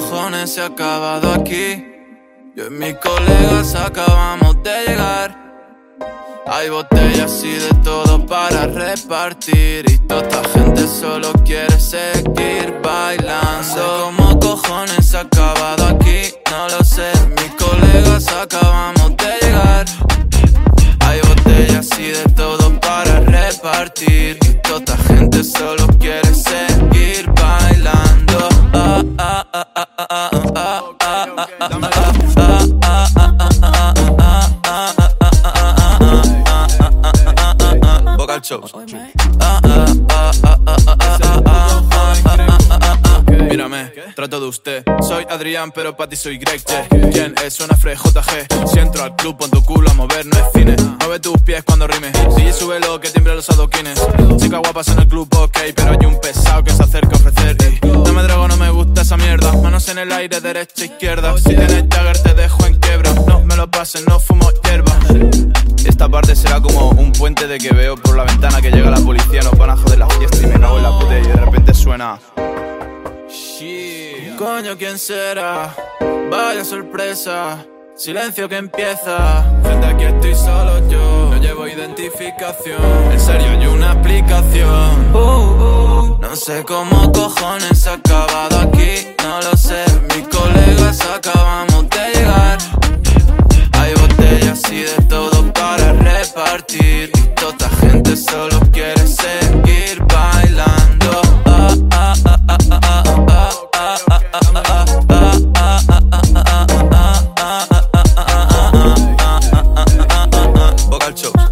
cojones se ha acabado aquí? Yo y mis colegas acabamos de llegar. Hay botellas y de todo para repartir, y toda esta gente solo quiere seguir bailando. No sé cómo cojones se ha acabado aquí, no lo sé. Mis colegas acabamos de llegar. Hay botellas y de todo para repartir, y toda esta gente solo quiere seguir bailando. Vocal Chops. Mírame, trato de usted. Soy Adrián, pero pa' ti soy Greg. ¿Quién es? Suena Fred JG. Si entro al club, pon tu culo a mover, no es cine. Mueve tus pies cuando rime. DJ, súbelo que tiemblen los adoquines. Chicas guapas en el club, ok, pero hay un pesado que se acerca a ofrecer. Y no me drogo, no me gusta esa mierda. Manos en el aire, derecha, izquierda. Si tienes Jagger, te dejo en quiebra. No me lo pases, no fumo hierba. Esta parte será como un puente de que veo por la ventana que llega la policía, nos van a joder la fiesta y me cago en la puta, y de repente suena. Shit. Coño, ¿quién será? Vaya sorpresa, silencio que empieza. Gente, aquí estoy solo yo, no llevo identificación. En serio, hay una aplicación. No sé cómo cojones se ha acabado aquí, no lo sé. Mis colegas acabamos de llegar. Hay botellas y de todo para repartir, y toda esta gente solo quiere seguir bailando. Vocal Chops.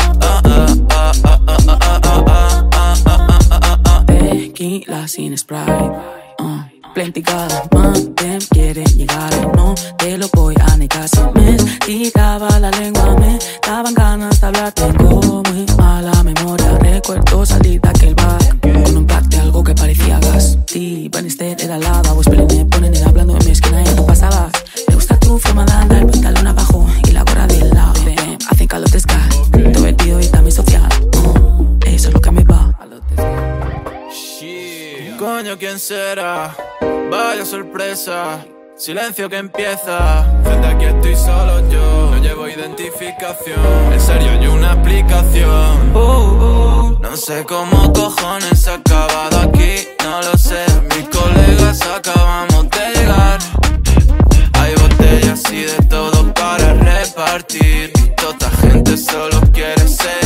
Tequila sin Sprite, plenty man, them quiere llegar y no te lo voy a negar. Se me estiraba la lengua, me daban ganas de hablar. Tengo muy mala memoria, recuerdo salir de aquel bar con un pack de algo que parecía gas. Sí, Bannister era lava, vos me ponen el hablando en mi esquina y tú pasabas. Me gusta tu forma de andar, el pantalón abajo y la gorra del lado. Hacen calor de sky, divertido y también social. Eso es lo que me va. Coño, ¿quién será? Vaya sorpresa, silencio que empieza. Gente, aquí estoy solo yo, no llevo identificación. En serio, hay una aplicación. No sé cómo cojones se ha acabado aquí, no lo sé. Mis colegas acabamos de llegar. Hay botellas y de todo para repartir, y toda esta gente solo quiere ser